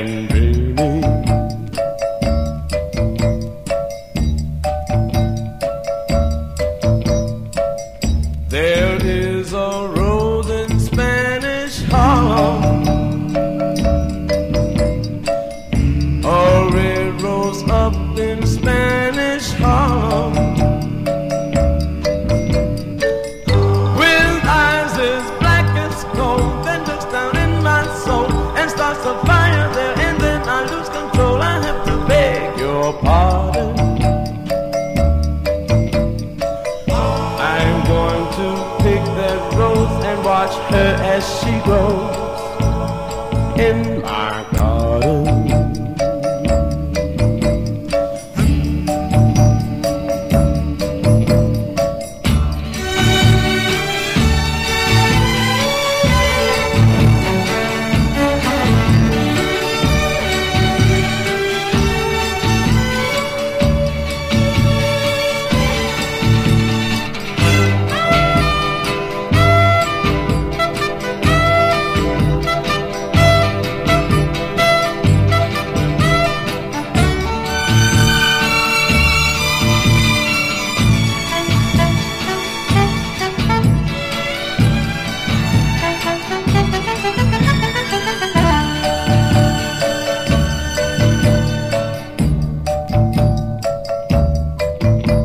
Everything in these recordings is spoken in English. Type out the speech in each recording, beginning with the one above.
and dreaming. There is a rose in Spanish Harlem, a red rose up in Spanish Harlem, with eyes as black as coal, then looks down in my soul and starts a fire there, and then I lose control. I have to beg your pardon. I'm going to pick that rose and watch her as she grows in my garden.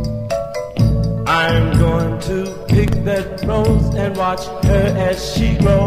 I'm going to pick that rose and watch her as she grows